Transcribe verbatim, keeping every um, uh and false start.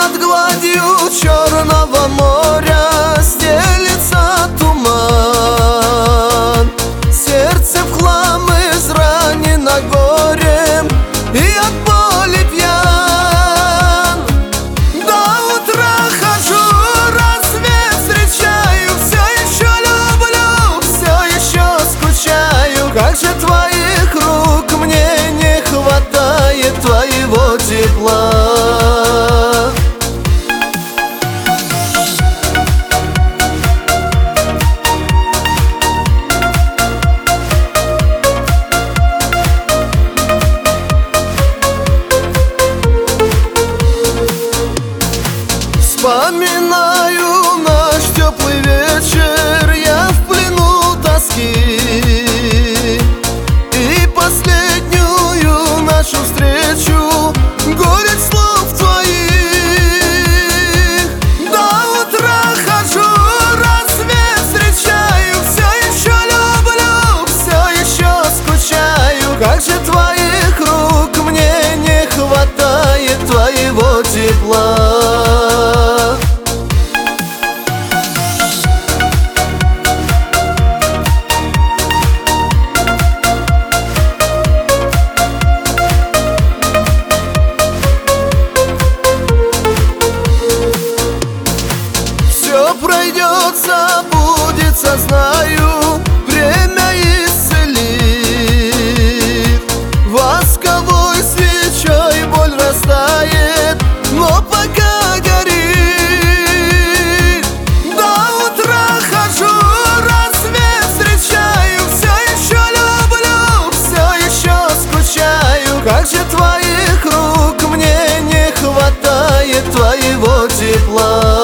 над гладью Черного моря стелится туман. Сердце в хлам изранено горем и от боли пьян. До утра хожу, рассвет встречаю, все еще люблю, все еще скучаю. Как же твоих рук мне не хватает, твоего тепла. Вспоминаю наш теплый вечер, я в плену тоски, и последнюю нашу встречу, горечь слов твоих. До утра хожу, рассвет встречаю, все еще люблю, все еще скучаю. Как же твоих рук мне не хватает, твоего тепла. Все пройдет, забудется, знаю, время исцелит. Восковой свечой боль растает, но пока горит. До утра хожу, рассвет встречаю, все еще люблю, все еще скучаю. Как же твоих рук мне не хватает, твоего тепла.